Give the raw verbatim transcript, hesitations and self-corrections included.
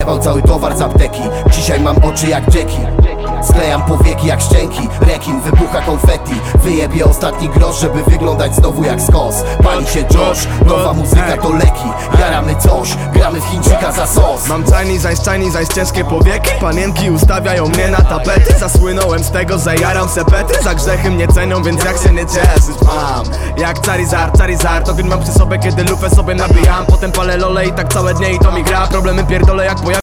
Zjebał cały towar z apteki. Dzisiaj mam oczy jak Jackie. Sklejam powieki jak szczęki. Rekin, wybucha konfetti. Wyjebie ostatni grosz, żeby wyglądać znowu jak skos. Pali się Josh, nowa muzyka to leki. Jaramy coś, gramy w Chińczyka za sos. Mam Chinese eyes, Chinese eyes, ciężkie powieki. Panienki ustawiają mnie na tapety. Zasłynąłem z tego, że jaram sepety. Za grzechy mnie cenią, więc jak się nie cieszyć mam. Jak Charizard, Charizard, ogń mam przy sobie, kiedy lufę sobie nabijam. Potem palę lole i tak całe dnie i to mi gra. Problemy pierdolę jak pojawi